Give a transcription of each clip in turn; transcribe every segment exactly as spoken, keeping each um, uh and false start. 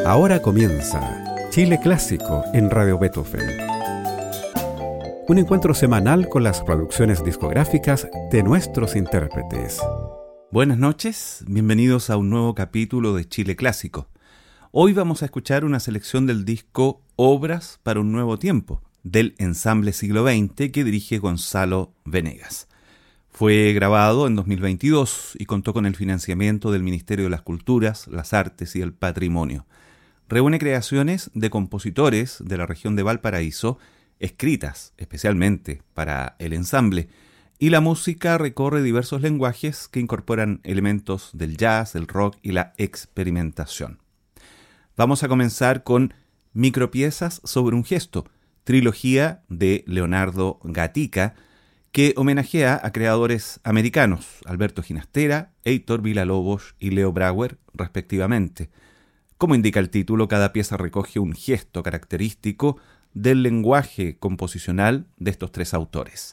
Ahora comienza Chile Clásico en Radio Beethoven. Un encuentro semanal con las producciones discográficas de nuestros intérpretes. Buenas noches, bienvenidos a un nuevo capítulo de Chile Clásico. Hoy vamos a escuchar una selección del disco Obras para un Nuevo Tiempo, del Ensamble Siglo veinte que dirige Gonzalo Venegas. Fue grabado en dos mil veintidós y contó con el financiamiento del Ministerio de las Culturas, las Artes y el Patrimonio. Reúne creaciones de compositores de la región de Valparaíso, escritas especialmente para el ensamble, y la música recorre diversos lenguajes que incorporan elementos del jazz, el rock y la experimentación. Vamos a comenzar con Micropiezas sobre un gesto, trilogía de Leonardo Gatica, que homenajea a creadores americanos, Alberto Ginastera, Heitor Villa-Lobos y Leo Brouwer, respectivamente. Como indica el título, cada pieza recoge un gesto característico del lenguaje composicional de estos tres autores.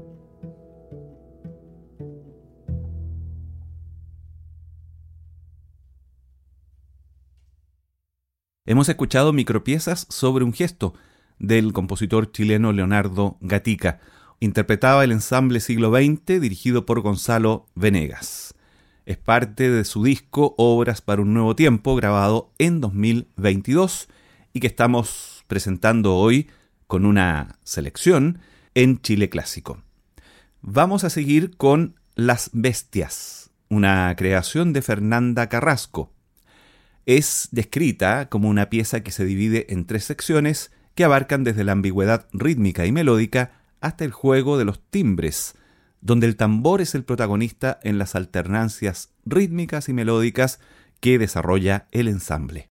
Hemos escuchado Micropiezas sobre un gesto del compositor chileno Leonardo Gatica. Interpretaba el ensamble siglo veinte dirigido por Gonzalo Venegas. Es parte de su disco Obras para un nuevo tiempo, grabado en dos mil veintidós y que estamos presentando hoy con una selección en Chile Clásico. Vamos a seguir con Las Bestias, una creación de Fernanda Carrasco. Es descrita como una pieza que se divide en tres secciones que abarcan desde la ambigüedad rítmica y melódica hasta el juego de los timbres, donde el tambor es el protagonista en las alternancias rítmicas y melódicas que desarrolla el ensamble.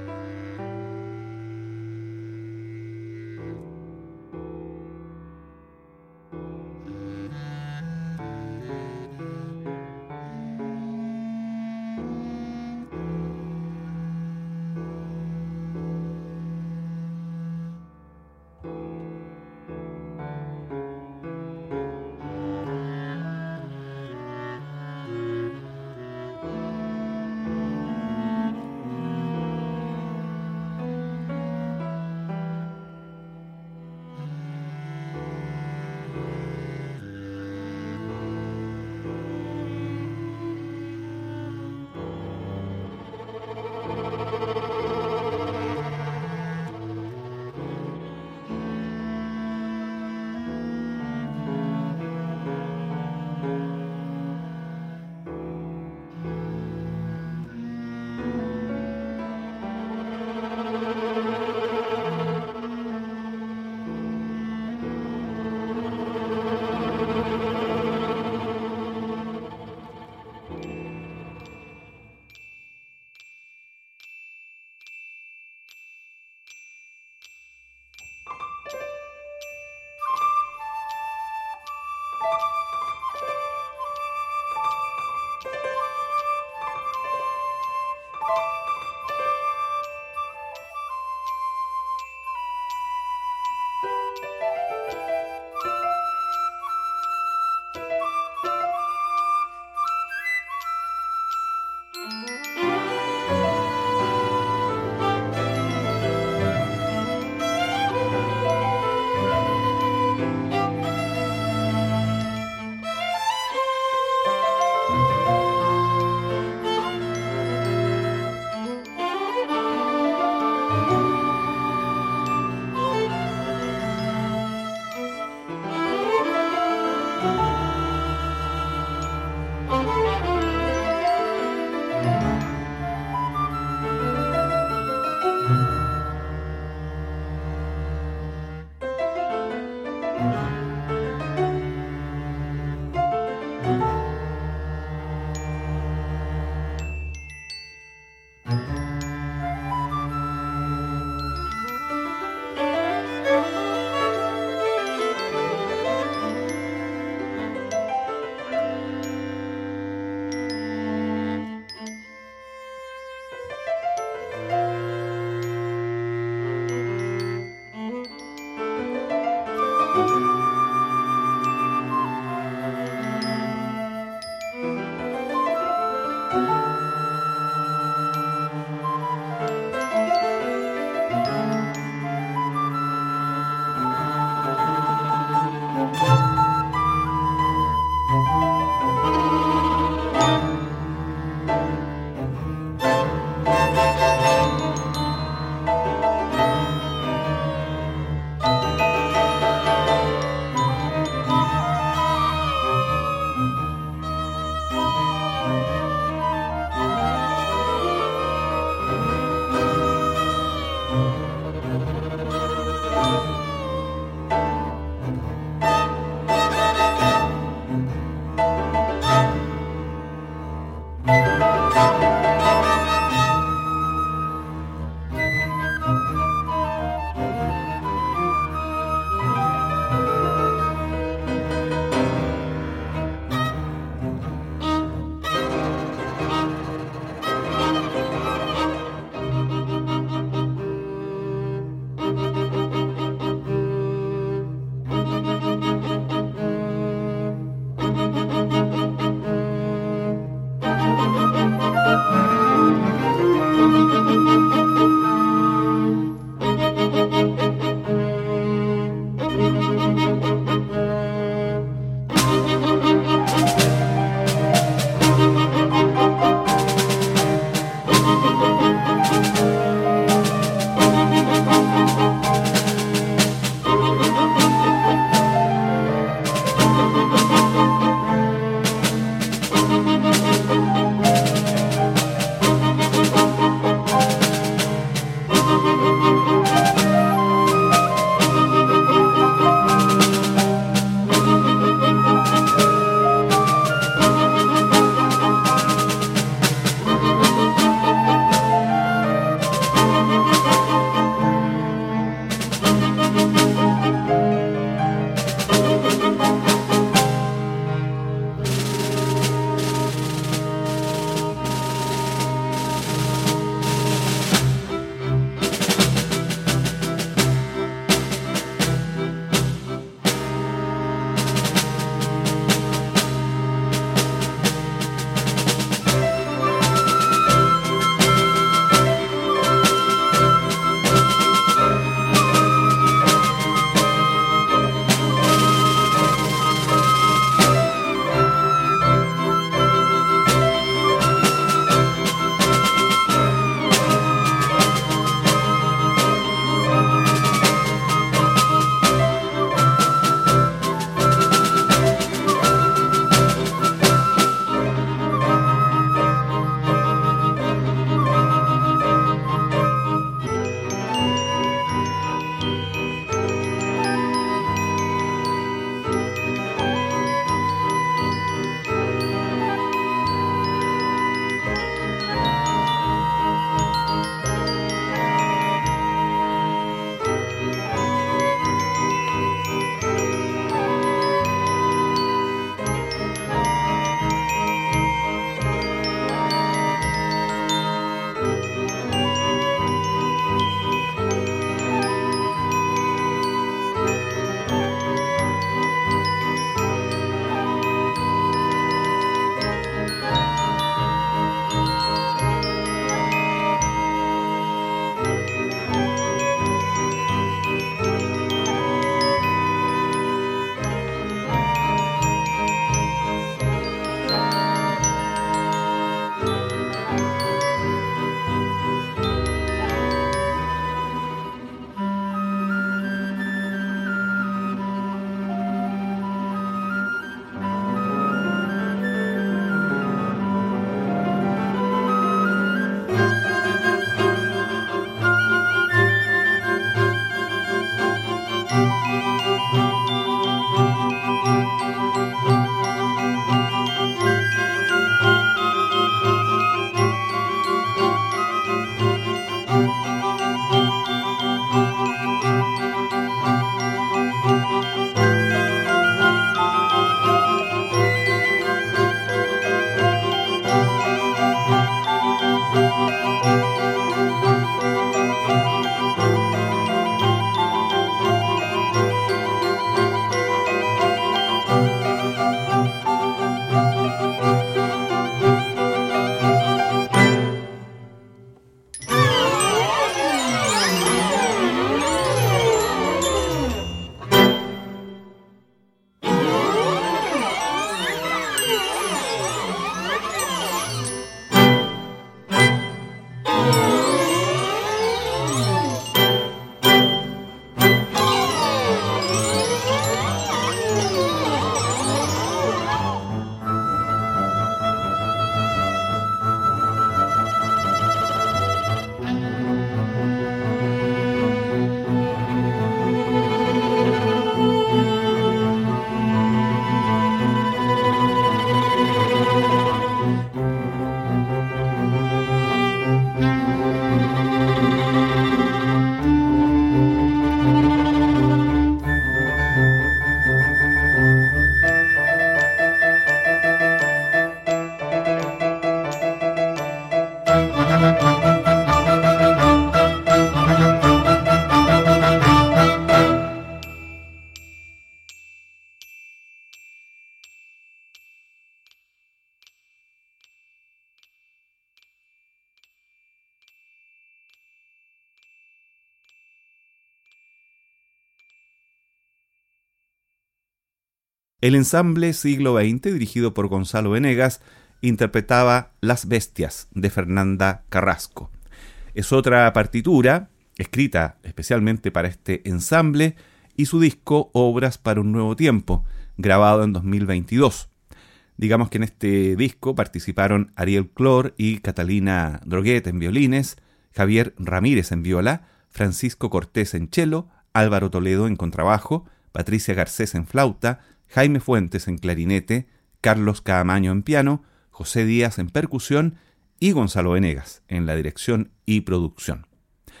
El ensamble Siglo veinte, dirigido por Gonzalo Venegas, interpretaba Las Bestias, de Fernanda Carrasco. Es otra partitura, escrita especialmente para este ensamble, y su disco Obras para un Nuevo Tiempo, grabado en dos mil veintidós. Digamos que en este disco participaron Ariel Clor y Catalina Droguet en violines, Javier Ramírez en viola, Francisco Cortés en cello, Álvaro Toledo en contrabajo, Patricia Garcés en flauta, Jaime Fuentes en clarinete, Carlos Caamaño en piano, José Díaz en percusión y Gonzalo Venegas en la dirección y producción.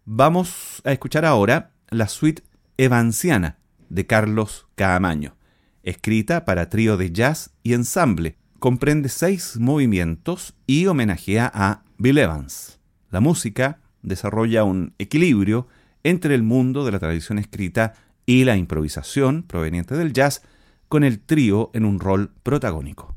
Vamos a escuchar ahora la suite evanciana de Carlos Caamaño, escrita para trío de jazz y ensamble. Comprende seis movimientos y homenajea a Bill Evans. La música desarrolla un equilibrio entre el mundo de la tradición escrita y la improvisación proveniente del jazz, con el trío en un rol protagónico.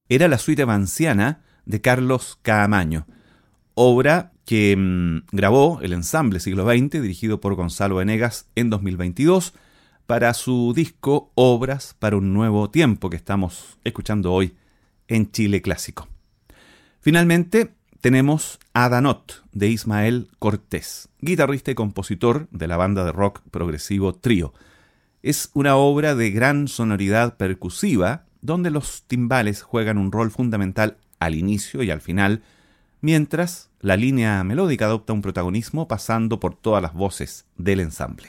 era la suite vanciana de Carlos Caamaño, obra que mmm, grabó el Ensamble Siglo veinte, dirigido por Gonzalo Venegas en dos mil veintidós, para su disco Obras para un Nuevo Tiempo, que estamos escuchando hoy en Chile Clásico. Finalmente, tenemos Adanot, de Ismael Cortés, guitarrista y compositor de la banda de rock progresivo Trío. Es una obra de gran sonoridad percusiva, donde los timbales juegan un rol fundamental al inicio y al final, mientras la línea melódica adopta un protagonismo pasando por todas las voces del ensamble.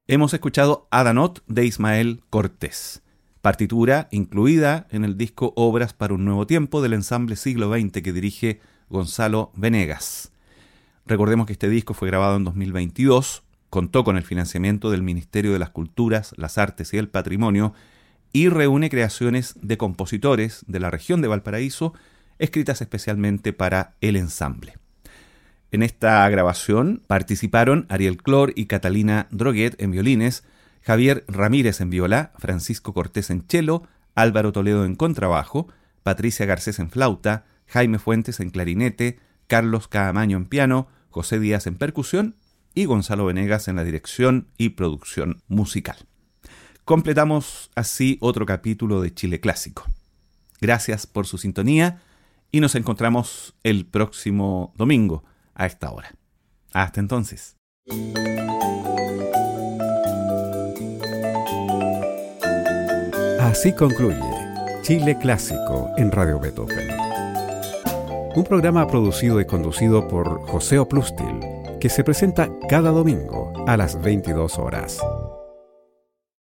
Hemos escuchado Adanot de Ismael Cortés, partitura incluida en el disco Obras para un Nuevo Tiempo del ensamble Siglo veinte que dirige Gonzalo Venegas. Recordemos que este disco fue grabado en dos mil veintidós, contó con el financiamiento del Ministerio de las Culturas, las Artes y el Patrimonio y reúne creaciones de compositores de la región de Valparaíso, escritas especialmente para el ensamble. En esta grabación participaron Ariel Clor y Catalina Droguet en violines, Javier Ramírez en viola, Francisco Cortés en cello, Álvaro Toledo en contrabajo, Patricia Garcés en flauta, Jaime Fuentes en clarinete, Carlos Caamaño en piano, José Díaz en percusión y Gonzalo Venegas en la dirección y producción musical. Completamos así otro capítulo de Chile Clásico. Gracias por su sintonía y nos encontramos el próximo domingo a esta hora. Hasta entonces. Así concluye Chile Clásico en Radio Beethoven. Un programa producido y conducido por José Oplustil, que se presenta cada domingo a las veintidós horas.